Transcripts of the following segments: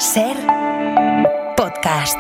Ser podcast.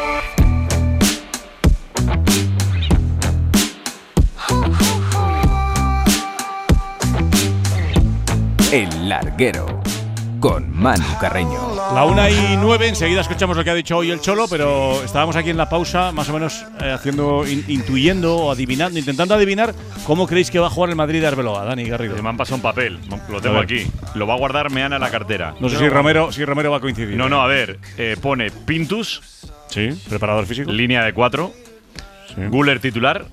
El Larguero, con Manu Carreño. La 1:09, enseguida escuchamos lo que ha dicho hoy el Cholo, pero estábamos aquí en la pausa, más o menos intuyendo o adivinando, intentando adivinar cómo creéis que va a jugar el Madrid de Arbeloa. Dani Garrido. Me han pasado un papel, lo tengo aquí. Lo va a guardar Meana en la cartera. No sé si Romero va a coincidir. No, a ver, pone Pintus. Sí, preparador físico. Línea de 4. Sí. Guller titular.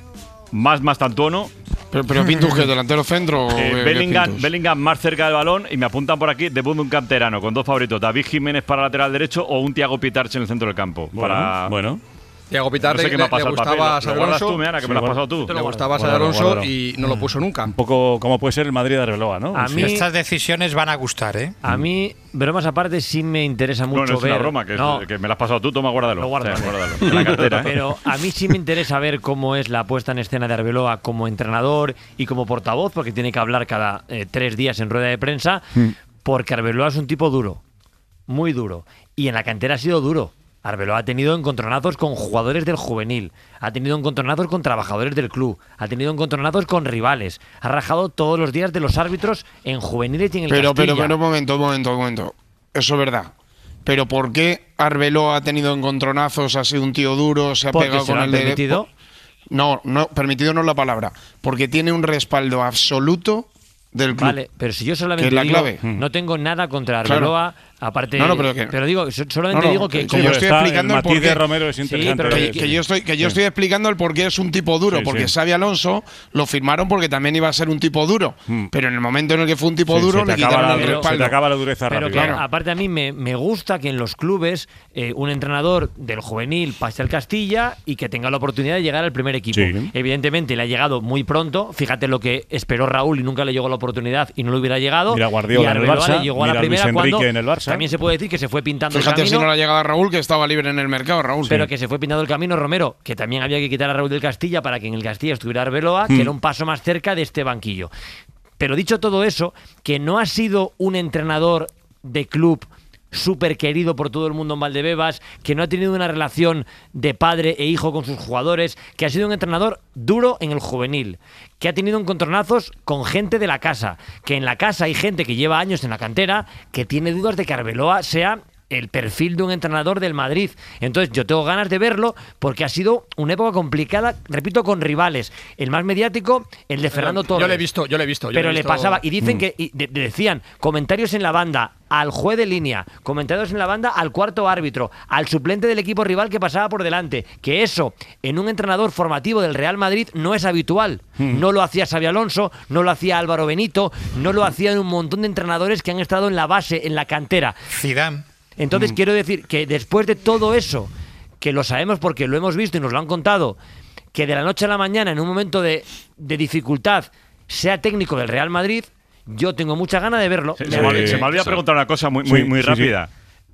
Más Tantuono. Pero Pintus, ¿qué? ¿Delantero centro? Bellingham más cerca del balón. Y me apuntan por aquí debut de un canterano con dos favoritos: David Jiménez para lateral derecho o un Thiago Pitarch en el centro del campo. Bueno. Thiago Pitarch no sé le gustaba a Xabi Alonso. Tú, Meana, que me lo has pasado tú. Le gustaba a Xabi Alonso y no lo puso nunca. Un poco como puede ser el Madrid de Arbeloa, ¿no? A mí estas decisiones van a gustar, ¿eh? A mí, bromas aparte, sí me interesa mucho no es ver… una broma, que me la has pasado tú, toma, guárdalo. Guárdalo. En la cartera, Pero a mí sí me interesa ver cómo es la puesta en escena de Arbeloa como entrenador y como portavoz, porque tiene que hablar cada 3 días en rueda de prensa, porque Arbeloa es un tipo duro, muy duro, y en la cantera ha sido duro. Arbeloa ha tenido encontronazos con jugadores del juvenil, ha tenido encontronazos con trabajadores del club, ha tenido encontronazos con rivales, ha rajado todos los días de los árbitros en juveniles y en el Castilla. Pero, momento. Eso es verdad. Pero ¿por qué Arbeloa ha tenido encontronazos, ha sido un tío duro, se ha pegado con el permitido? No, permitido no es la palabra. Porque tiene un respaldo absoluto del club. Vale, pero si yo solamente que es la digo, clave. no tengo nada contra Arbeloa… Claro. Aparte, pero digo, solamente digo que yo estoy explicando el matiz porqué. De Romero es interesante. Que yo estoy explicando el por qué es un tipo duro, porque Xabi Alonso lo firmaron porque también iba a ser un tipo duro, pero en el momento en el que fue un tipo duro le quitaron el respaldo. Se te acaba la dureza pero rápido. Claro. Aparte a mí me gusta que en los clubes un entrenador del juvenil pase al Castilla y que tenga la oportunidad de llegar al primer equipo. Sí. Evidentemente le ha llegado muy pronto, fíjate lo que esperó Raúl y nunca le llegó la oportunidad y no le hubiera llegado. Mira Guardiola en el Barça, le llegó a la mira primera Luis Enrique cuando en el Barça. También se puede decir que se fue pintando Fíjate el camino. si no le ha llegado a Raúl, que estaba libre en el mercado, Raúl. Pero que se fue pintando el camino Romero, que también había que quitar a Raúl del Castilla para que en el Castilla estuviera Arbeloa, que era un paso más cerca de este banquillo. Pero dicho todo eso, que no ha sido un entrenador de club súper querido por todo el mundo en Valdebebas, que no ha tenido una relación de padre e hijo con sus jugadores, que ha sido un entrenador duro en el juvenil, que ha tenido encontronazos con gente de la casa, que en la casa hay gente que lleva años en la cantera, que tiene dudas de que Arbeloa sea el perfil de un entrenador del Madrid. Entonces yo tengo ganas de verlo porque ha sido una época complicada, repito, con rivales. El más mediático, el de Fernando Torres. Yo le he visto. Pero le pasaba, y dicen que decían comentarios en la banda al juez de línea, comentarios en la banda al cuarto árbitro, al suplente del equipo rival que pasaba por delante, que eso en un entrenador formativo del Real Madrid no es habitual. No lo hacía Xabi Alonso, no lo hacía Álvaro Benito, no lo hacían un montón de entrenadores que han estado en la base, en la cantera. Zidane. Entonces quiero decir que después de todo eso, que lo sabemos porque lo hemos visto y nos lo han contado, que de la noche a la mañana, en un momento de dificultad, sea técnico del Real Madrid, yo tengo mucha ganas de verlo. Se me olvidó preguntar una cosa muy rápida.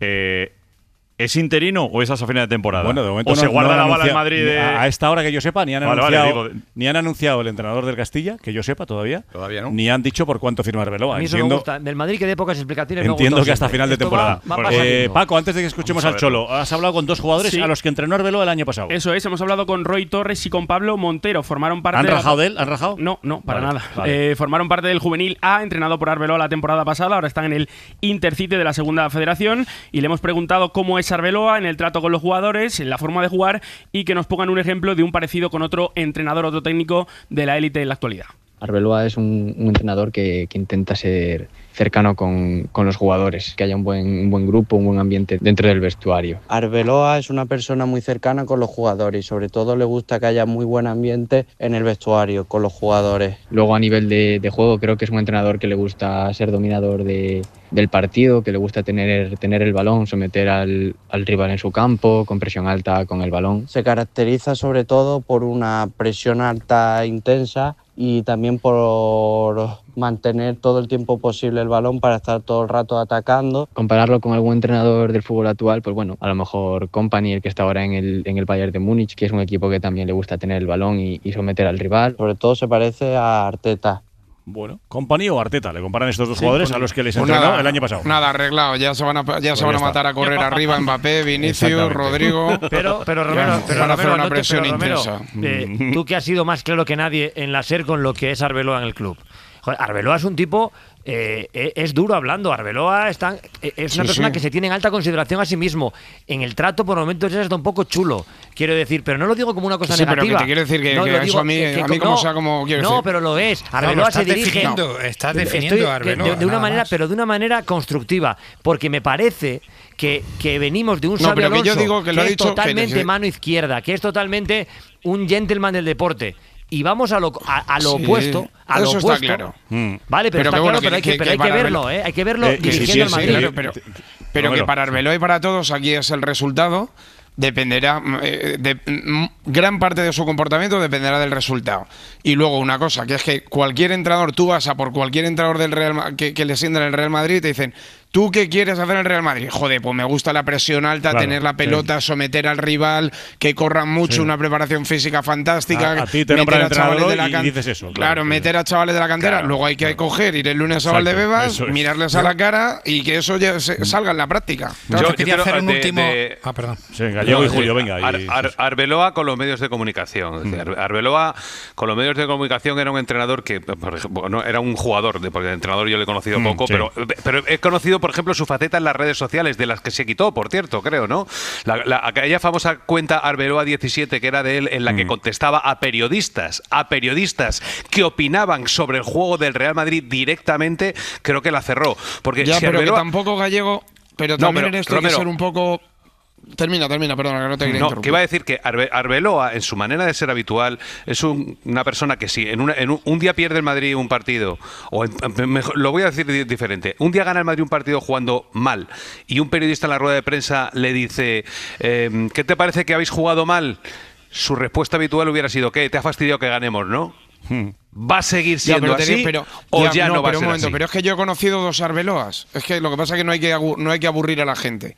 ¿Es interino o es hasta final de temporada? Bueno, de momento ¿O se guarda la bala en Madrid? A esta hora que yo sepa, ni han anunciado el entrenador del Castilla, que yo sepa todavía. Todavía no. Ni han dicho por cuánto firma Arbeloa. A mí eso me gusta. Del Madrid que dé pocas explicaciones. Entiendo que hasta final de temporada. Va Paco, antes de que escuchemos al Cholo, has hablado con 2 jugadores a los que entrenó Arbeloa el año pasado. Eso es, hemos hablado con Roy Torres y con Pablo Montero. Formaron parte ¿Han rajado de él? ¿Han rajado? No, para nada. Vale. Formaron parte del Juvenil A, entrenado por Arbeloa la temporada pasada. Ahora están en el Intercity de la Segunda Federación y le hemos preguntado cómo es Arbeloa en el trato con los jugadores, en la forma de jugar y que nos pongan un ejemplo de un parecido con otro entrenador, otro técnico de la élite en la actualidad. Arbeloa es un entrenador que intenta ser cercano con los jugadores, que haya un buen grupo, un buen ambiente dentro del vestuario. Arbeloa es una persona muy cercana con los jugadores y sobre todo le gusta que haya muy buen ambiente en el vestuario con los jugadores. Luego a nivel de juego creo que es un entrenador que le gusta ser dominador del partido, que le gusta tener el balón, someter al rival en su campo, con presión alta con el balón. Se caracteriza sobre todo por una presión alta intensa y también por mantener todo el tiempo posible el balón para estar todo el rato atacando. Compararlo con algún entrenador del fútbol actual, pues bueno, a lo mejor Kompany, el que está ahora en el Bayern de Múnich, que es un equipo que también le gusta tener el balón y someter al rival. Sobre todo se parece a Arteta. Bueno, ¿Company o Arteta? Le comparan estos dos jugadores a los que les entrenó el año pasado. Nada, arreglado. Ya se van a matar a correr arriba Mbappé, Vinicius, Rodrigo. Pero Romero, van a hacer una presión intensa. Tú que has sido más claro que nadie en la SER con lo que es Arbeloa en el club. Joder, Arbeloa es un tipo... es duro hablando. Arbeloa es una persona que se tiene en alta consideración a sí mismo. En el trato por momentos es hasta un poco chulo, quiero decir, pero no lo digo como una cosa negativa. Pero que te quiero decir que eso a mí como sea, como quiero decir. No, pero lo es. Arbeloa se dirige. Estás definiendo a Arbeloa de una manera, pero de una manera constructiva, porque me parece que venimos de un Xabi Alonso que es totalmente mano izquierda, que es totalmente un gentleman del deporte. Y vamos a lo opuesto. Eso está claro. Vale, pero está claro, pero hay que verlo, hay que verlo dirigiendo al Madrid. Claro, pero que para Arbeloa y para todos aquí es el resultado. Dependerá, gran parte de su comportamiento dependerá del resultado. Y luego una cosa, que es que cualquier entrenador, tú vas a por cualquier entrenador del Real que le sienta en el Real Madrid y te dicen, ¿tú qué quieres hacer en el Real Madrid? Joder, pues me gusta la presión alta, tener la pelota, someter al rival, que corran mucho, una preparación física fantástica. A ti te nombran entrenador y dices eso. Claro, meter a chavales de la cantera. Luego hay que coger, ir el lunes a Valdebebas, mirarles a la cara y que eso ya salga en la práctica. Yo quería hacer un último... perdón. Gallego y Julio, venga. Arbeloa con los medios de comunicación. Es decir, Arbeloa con los medios de comunicación era un entrenador que, por ejemplo, no era un jugador, porque de entrenador yo le he conocido poco, pero he conocido, por ejemplo, su faceta en las redes sociales, de las que se quitó, por cierto, creo, ¿no? Aquella famosa cuenta Arbeloa 17, que era de él, en la que contestaba a periodistas que opinaban sobre el juego del Real Madrid directamente, creo que la cerró. Porque ya, si pero Arbeloa... que tampoco, Gallego, pero también en esto hay que ser un poco... Termina, perdona, que no te quería interrumpir. Que iba a decir que Arbeloa, en su manera de ser habitual, es una persona que si en un día pierde el Madrid un partido, lo voy a decir diferente, un día gana el Madrid un partido jugando mal y un periodista en la rueda de prensa le dice, ¿qué te parece que habéis jugado mal? Su respuesta habitual hubiera sido, ¿qué? Te ha fastidiado que ganemos, ¿no? ¿Va a seguir siendo así o ya no va a ser así? Pero es que yo he conocido dos Arbeloas. Es que lo que pasa es que no hay que aburrir a la gente.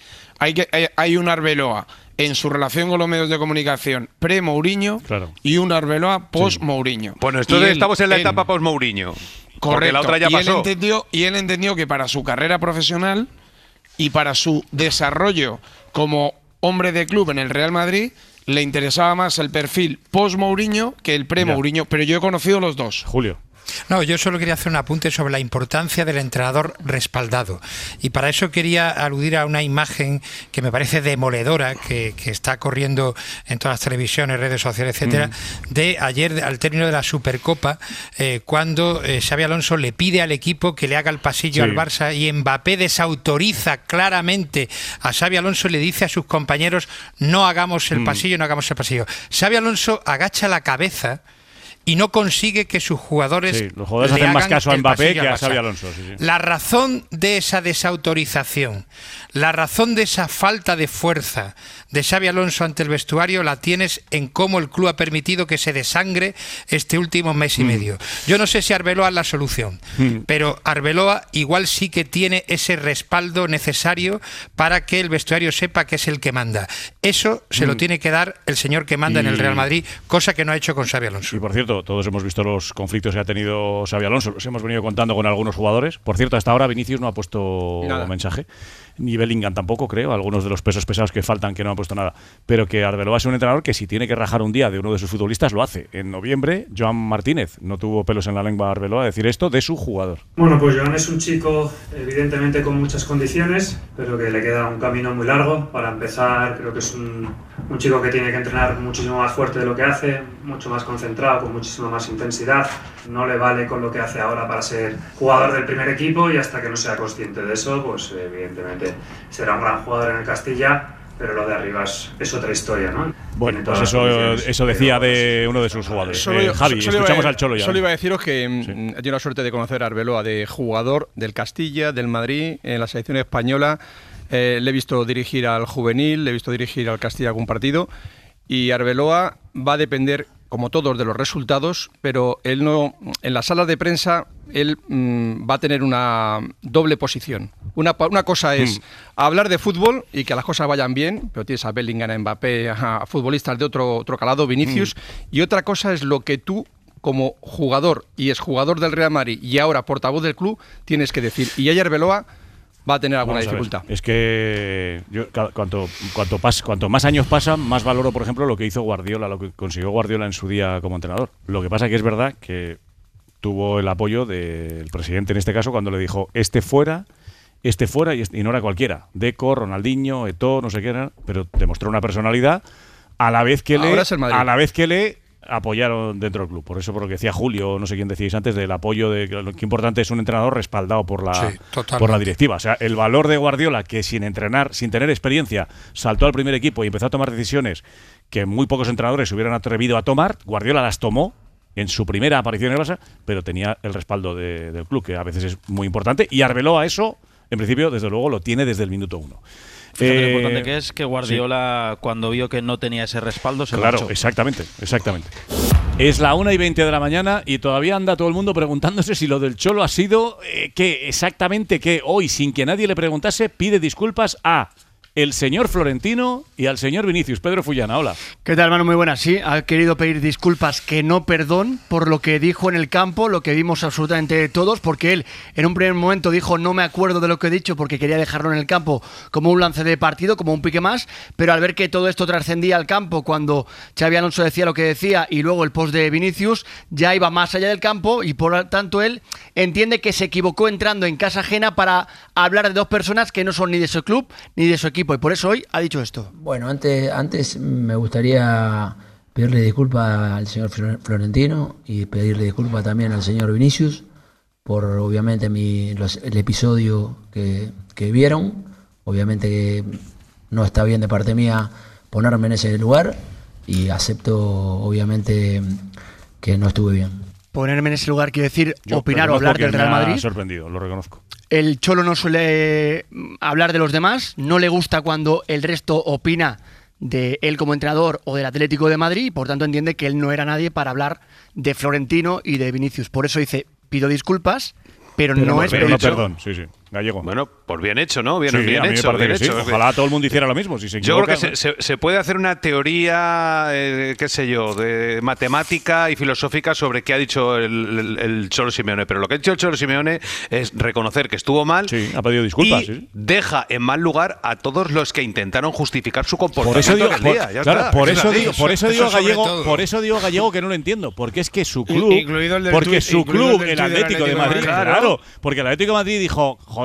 Hay un Arbeloa en su relación con los medios de comunicación pre-Mourinho y un Arbeloa post-Mourinho. Bueno, entonces estamos en la etapa post-Mourinho. Correcto. La otra ya pasó. Y él entendió que para su carrera profesional y para su desarrollo como hombre de club en el Real Madrid, le interesaba más el perfil post-Mourinho que el pre-Mourinho, pero yo he conocido los dos. Julio. No, yo solo quería hacer un apunte sobre la importancia del entrenador respaldado. Y para eso quería aludir a una imagen que me parece demoledora, que está corriendo en todas las televisiones, redes sociales, etcétera, de ayer, al término de la Supercopa, cuando Xabi Alonso le pide al equipo que le haga el pasillo al Barça y Mbappé desautoriza claramente a Xabi Alonso y le dice a sus compañeros, no hagamos el pasillo, no hagamos el pasillo. Xabi Alonso agacha la cabeza y no consigue que sus jugadores los jugadores hacen más caso a Mbappé que a Xabi Alonso. La razón de esa desautorización, la razón de esa falta de fuerza de Xabi Alonso ante el vestuario la tienes en cómo el club ha permitido que se desangre este último mes y medio. Yo no sé si Arbeloa es la solución, pero Arbeloa igual sí que tiene ese respaldo necesario para que el vestuario sepa que es el que manda. Eso se lo tiene que dar el señor que manda en el Real Madrid, cosa que no ha hecho con Xabi Alonso. Y por cierto, todos hemos visto los conflictos que ha tenido Xabi Alonso, los hemos venido contando con algunos jugadores. Por cierto, hasta ahora Vinicius no ha puesto mensaje, ni Bellingham tampoco, creo, algunos de los pesos pesados que faltan que no han puesto nada, pero que Arbeloa es un entrenador que si tiene que rajar un día de uno de sus futbolistas lo hace. En noviembre, Joan Martínez no tuvo pelos en la lengua a Arbeloa a decir esto de su jugador. Bueno, pues Joan es un chico evidentemente con muchas condiciones, pero que le queda un camino muy largo. Para empezar, creo que es un chico que tiene que entrenar muchísimo más fuerte de lo que hace, mucho más concentrado, con muchísima más intensidad. No le vale con lo que hace ahora para ser jugador del primer equipo, y hasta que no sea consciente de eso, pues evidentemente será un gran jugador en el Castilla, pero lo de arriba es otra historia, ¿no? Bueno, pues eso decía de uno de sus jugadores. Javi, escuchamos al Cholo ya. Solo iba a deciros que he tenido la suerte de conocer a Arbeloa de jugador del Castilla, del Madrid, en la selección española. Le he visto dirigir al juvenil, le he visto dirigir al Castilla algún partido, y Arbeloa va a depender, como todos, de los resultados, pero él no, en las salas de prensa él va a tener una doble posición. Una cosa es hablar de fútbol y que las cosas vayan bien, pero tienes a Bellingham, a Mbappé, a futbolistas de otro calado, Vinicius, y otra cosa es lo que tú como jugador y exjugador del Real Madrid y ahora portavoz del club, tienes que decir. Y ayer Arbeloa va a tener alguna dificultad. Es que yo, cuanto más años pasan, más valoro, por ejemplo, lo que hizo Guardiola, lo que consiguió Guardiola en su día como entrenador. Lo que pasa que es verdad que tuvo el apoyo del presidente en este caso cuando le dijo este fuera y no era cualquiera. Deco, Ronaldinho, Eto'o, no sé qué era, pero demostró una personalidad a la vez que le apoyaron dentro del club. Por lo que decía Julio, no sé quién decíais antes, del apoyo de que lo importante es un entrenador respaldado por la directiva. O sea, el valor de Guardiola, que sin entrenar, sin tener experiencia, saltó al primer equipo y empezó a tomar decisiones que muy pocos entrenadores se hubieran atrevido a tomar. Guardiola las tomó en su primera aparición en el Barça, pero tenía el respaldo del club, que a veces es muy importante, y Arbeloa eso, en principio, desde luego, lo tiene desde el minuto 1. Fíjate lo importante que es que Guardiola, cuando vio que no tenía ese respaldo, se marchó. Exactamente. Es la 1:20 de la mañana y todavía anda todo el mundo preguntándose si lo del Cholo ha sido exactamente que hoy, sin que nadie le preguntase, pide disculpas a el señor Florentino y al señor Vinicius. Pedro Fullana, hola. ¿Qué tal, hermano? Muy buenas. Sí, ha querido pedir disculpas, que no perdón, por lo que dijo en el campo, lo que vimos absolutamente todos, porque él en un primer momento dijo no me acuerdo de lo que he dicho porque quería dejarlo en el campo como un lance de partido, como un pique más, pero al ver que todo esto trascendía al campo cuando Xabi Alonso decía lo que decía y luego el post de Vinicius, ya iba más allá del campo y por tanto él entiende que se equivocó entrando en casa ajena para hablar de dos personas que no son ni de su club ni de su equipo. Y por eso hoy ha dicho esto. Bueno, antes me gustaría pedirle disculpas al señor Florentino y pedirle disculpas también al señor Vinicius por obviamente el episodio que vieron. Obviamente que no está bien de parte mía ponerme en ese lugar y acepto obviamente que no estuve bien. Ponerme en ese lugar quiere decir opinar o hablar del Real Madrid. Me ha sorprendido, lo reconozco. El Cholo no suele hablar de los demás, no le gusta cuando el resto opina de él como entrenador o del Atlético de Madrid y por tanto entiende que él no era nadie para hablar de Florentino y de Vinicius. Por eso dice, pido disculpas, pero no es perdón. Sí, gallego. Bueno, pues bien hecho, ¿no? Bien hecho. Ojalá todo el mundo hiciera lo mismo. Si se equivoca, yo creo que se puede hacer una teoría, qué sé yo, de matemática y filosófica sobre qué ha dicho el Cholo Simeone. Pero lo que ha dicho el Cholo Simeone es reconocer que estuvo mal. Sí, ha pedido disculpas. Y deja en mal lugar a todos los que intentaron justificar su comportamiento. Por eso digo Gallego que no lo entiendo. Porque es que su club, el Atlético de Madrid, porque el Atlético de Madrid dijo, joder,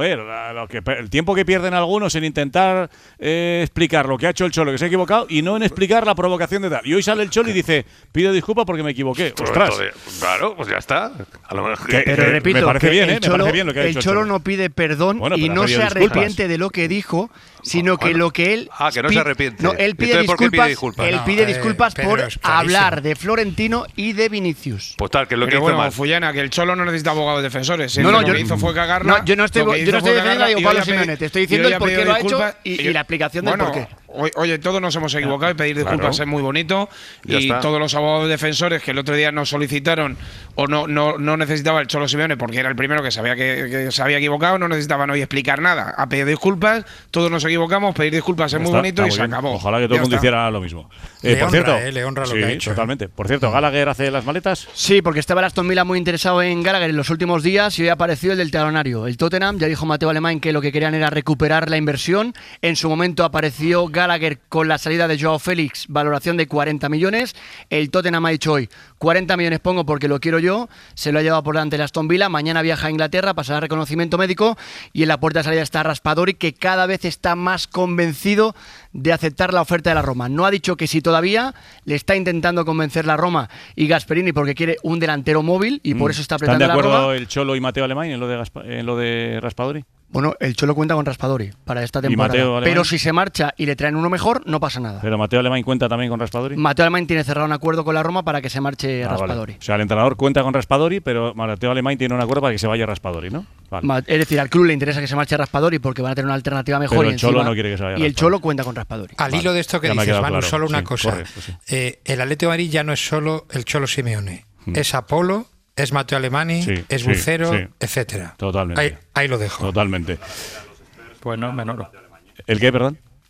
el tiempo que pierden algunos en intentar explicar lo que ha hecho el Cholo, que se ha equivocado, y no en explicar la provocación de tal. Y hoy sale el Cholo y dice, pido disculpas porque me equivoqué. ¡Ostras! Claro, pues ya está. A lo mejor pero repito, me parece bien, me parece bien lo que ha dicho el Cholo. No pide perdón y no se arrepiente de lo que dijo, sino que lo que él que no se arrepiente. No, él pide disculpas. Él pide disculpas por hablar de Florentino y de Vinicius. Pues tal, que es lo que hizo mal. Fullana, que el Cholo no necesita abogados defensores. No, lo que hizo fue cagarla. Yo no estoy defendiendo a Diego Pablo Simeone, te estoy diciendo el por qué lo ha hecho y la explicación del por qué. Oye, todos nos hemos equivocado y pedir disculpas es muy bonito. Y todos los abogados defensores que el otro día nos solicitaron o no necesitaba el Cholo Simeone porque era el primero que sabía que se había equivocado, no necesitaban hoy explicar nada. A pedir disculpas, todos nos equivocamos, pedir disculpas es muy bonito y se acabó. Ojalá que todo el mundo hiciera lo mismo. Por cierto, le honra lo que ha hecho. Totalmente. Por cierto, ¿Gallagher hace las maletas? Sí, porque estaba el Aston Villa muy interesado en Gallagher en los últimos días y hoy apareció el del talonario. El Tottenham, ya dijo Mateo Alemán que lo que querían era recuperar la inversión. En su momento apareció Gallagher con la salida de Joao Félix, valoración de 40 millones. El Tottenham ha dicho hoy, 40 millones pongo porque lo quiero yo. Se lo ha llevado por delante el Aston Villa. Mañana viaja a Inglaterra, pasará reconocimiento médico y en la puerta de salida está Raspadori, que cada vez está más convencido de aceptar la oferta de la Roma. No ha dicho que sí todavía, le está intentando convencer la Roma y Gasperini porque quiere un delantero móvil y por eso está apretando la Roma. ¿Están de acuerdo el Cholo y Mateo Alemán en lo de Raspadori? Bueno, el Cholo cuenta con Raspadori para esta temporada. Pero si se marcha y le traen uno mejor, no pasa nada. ¿Pero Mateo Alemán cuenta también con Raspadori? Mateo Alemán tiene cerrado un acuerdo con la Roma para que se marche Raspadori. Vale. O sea, el entrenador cuenta con Raspadori, pero Mateo Alemán tiene un acuerdo para que se vaya Raspadori, ¿no? Vale. Es decir, al club le interesa que se marche Raspadori porque van a tener una alternativa mejor. Pero el Cholo no quiere que se vaya. Y el Cholo cuenta con Raspadori. Al hilo de esto que dices, Manu, solo una cosa. Correcto, sí. El Atlético de Madrid ya no es solo el Cholo Simeone. Es Apolo, es Mateo Alemani, es Bucero, etcétera. Totalmente. Ahí lo dejo. Totalmente. Pues no es menor. ¿El qué, perdón?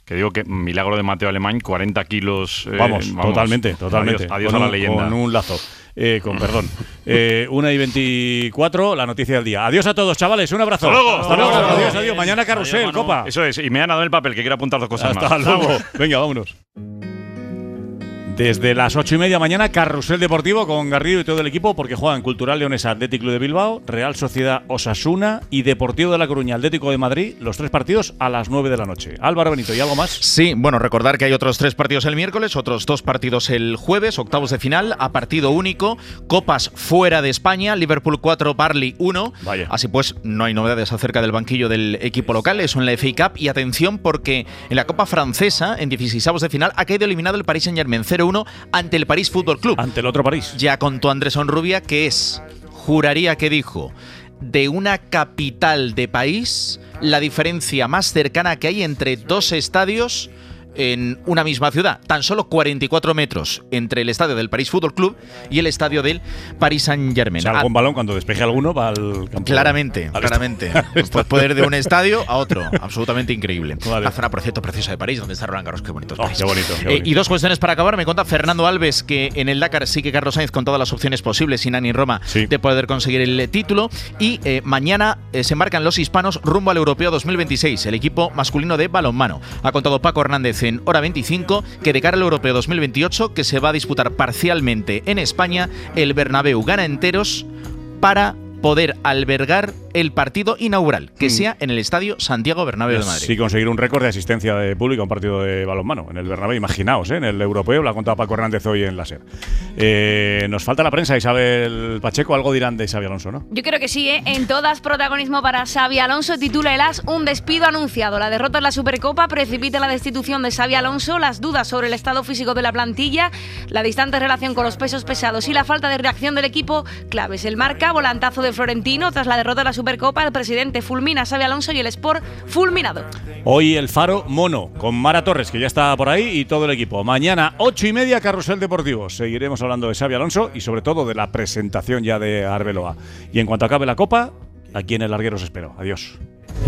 Que digo que milagro de Mateo Alemán, 40 kilos. Vamos, totalmente. Adiós a la leyenda. Con un lazo. Con perdón. 1:24, la noticia del día. Adiós a todos, chavales. Un abrazo. Hasta luego. Adiós. Mañana carrusel, Copa. Eso es. Y me han dado el papel, que quiero apuntar 2 cosas más. Hasta luego. Venga, vámonos. Desde las 8:30 mañana, carrusel deportivo con Garrido y todo el equipo, porque juegan Cultural Leonesa, Athletic Club de Bilbao, Real Sociedad Osasuna y Deportivo de La Coruña, Atlético de Madrid, los 3 partidos a las 9 de la noche. Álvaro Benito, ¿y algo más? Sí, bueno, recordar que hay otros 3 partidos el miércoles, otros 2 partidos el jueves, octavos de final, a partido único, copas fuera de España, Liverpool 4, Burnley 1. Vaya. Así pues, no hay novedades acerca del banquillo del equipo local, eso en la FA Cup. Y atención, porque en la Copa Francesa, en 16avos de final, ha caído eliminado el Paris Saint-Germain 0-1 ante el París Fútbol Club. Ante el otro París. Ya contó Andrés Onrubia que juraría que dijo, de una capital de país, la diferencia más cercana que hay entre 2 estadios en una misma ciudad. Tan solo 44 metros entre el estadio del París Fútbol Club y el estadio del Paris Saint-Germain. O sea, algún balón cuando despeje alguno va al campo. Claramente. Pues puede ir de un estadio a otro. Absolutamente increíble. Vale. La zona, por cierto, preciosa de París, donde está Roland Garros. Qué bonito. Qué bonito. Y 2 cuestiones para acabar. Me cuenta Fernando Alves que en el Dakar sí que Carlos Sainz con todas las opciones posibles, sin Nani Roma, de poder conseguir el título. Y mañana se embarcan los hispanos rumbo al Europeo 2026, el equipo masculino de balonmano. Ha contado Paco Hernández en Hora 25 que de cara al Europeo 2028, que se va a disputar parcialmente en España, el Bernabéu gana enteros para poder albergar el partido inaugural, que sea en el Estadio Santiago Bernabéu de Madrid. Sí, conseguir un récord de asistencia de público a un partido de balonmano en el Bernabéu. Imaginaos, en el europeo, lo ha contado Paco Hernández hoy en la SER. Nos falta la prensa, Isabel Pacheco, algo dirán de Xabi Alonso, ¿no? Yo creo que sí, ¿eh? En todas, protagonismo para Xabi Alonso. Titula el AS, un despido anunciado. La derrota en la Supercopa precipita la destitución de Xabi Alonso, las dudas sobre el estado físico de la plantilla, la distante relación con los pesos pesados y la falta de reacción del equipo claves. El Marca, volantazo de Florentino tras la derrota de la Supercopa. El presidente fulmina a Xabi Alonso y el Sport fulminado. Hoy el Faro mono con Mara Torres, que ya está por ahí, y todo el equipo. Mañana 8:30 carrusel deportivo. Seguiremos hablando de Xabi Alonso y sobre todo de la presentación ya de Arbeloa. Y en cuanto acabe la Copa, aquí en el Larguero os espero. Adiós.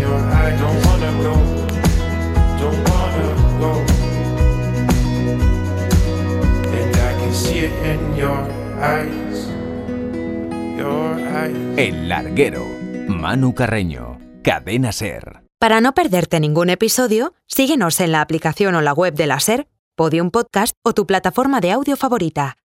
El Larguero. Manu Carreño. Cadena SER. Para no perderte ningún episodio, síguenos en la aplicación o la web de la SER, Podium Podcast o tu plataforma de audio favorita.